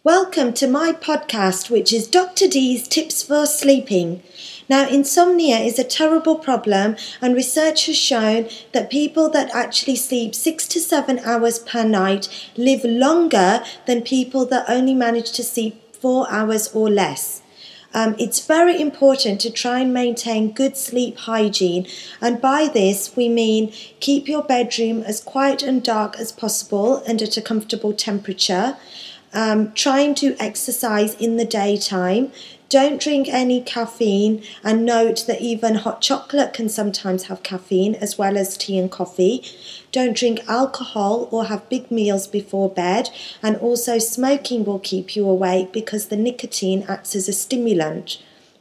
Welcome to my podcast, which is Dr. D's Tips for Sleeping. Now, insomnia is a terrible problem, and research has shown that people that actually sleep 6 to 7 hours per night live longer than people that only manage to sleep 4 hours or less. It's very important to try and maintain good sleep hygiene, and by this we mean keep your bedroom as quiet and dark as possible and at a comfortable temperature. Trying to exercise in the daytime. Don't drink any caffeine, and note that even hot chocolate can sometimes have caffeine as well as tea and coffee. Don't drink alcohol or have big meals before bed, and also smoking will keep you awake because the nicotine acts as a stimulant.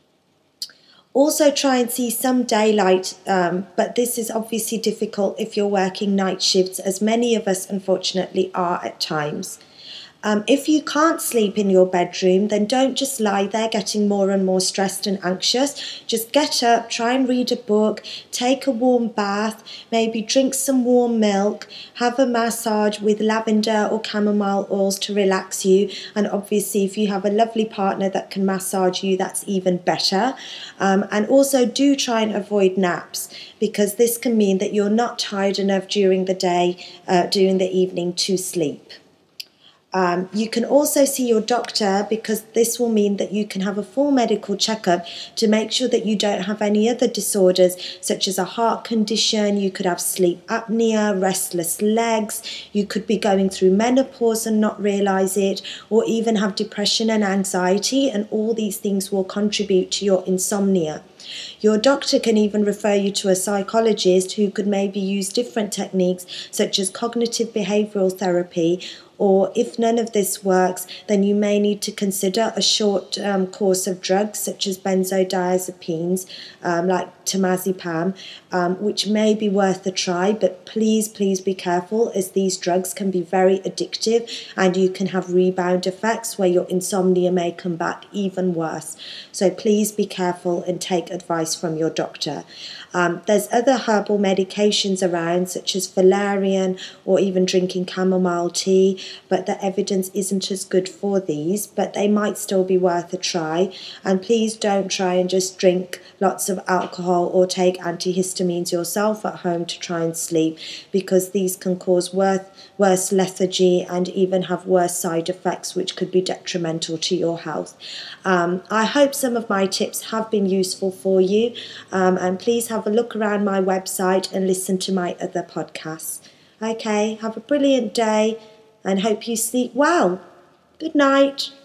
Also try and see some daylight, but this is obviously difficult if you're working night shifts, as many of us unfortunately are at times. If you can't sleep in your bedroom, then don't just lie there getting more and more stressed and anxious. Just get up, try and read a book, take a warm bath, maybe drink some warm milk, have a massage with lavender or chamomile oils to relax you. And obviously, if you have a lovely partner that can massage you, that's even better. And also do try and avoid naps, because this can mean that you're not tired enough during the day, during the evening to sleep. You can also see your doctor, because this will mean that you can have a full medical checkup to make sure that you don't have any other disorders such as a heart condition. You could have sleep apnea, restless legs, you could be going through menopause and not realize it, or even have depression and anxiety, and all these things will contribute to your insomnia. Your doctor can even refer you to a psychologist who could maybe use different techniques such as cognitive behavioral therapy, or if none of this works, then you may need to consider a short course of drugs such as benzodiazepines, like temazepam, which may be worth a try, but please be careful, as these drugs can be very addictive and you can have rebound effects where your insomnia may come back even worse. So please be careful and take advice from your doctor. There's other herbal medications around, such as valerian or even drinking chamomile tea, but the evidence isn't as good for these, but they might still be worth a try. And please don't try and just drink lots of alcohol or take antihistamines yourself at home to try and sleep, because these can cause worse lethargy and even have worse side effects which could be detrimental to your health. I hope some of my tips have been useful for you, and please have a look around my website and listen to my other podcasts. Okay, have a brilliant day and hope you sleep well. Good night.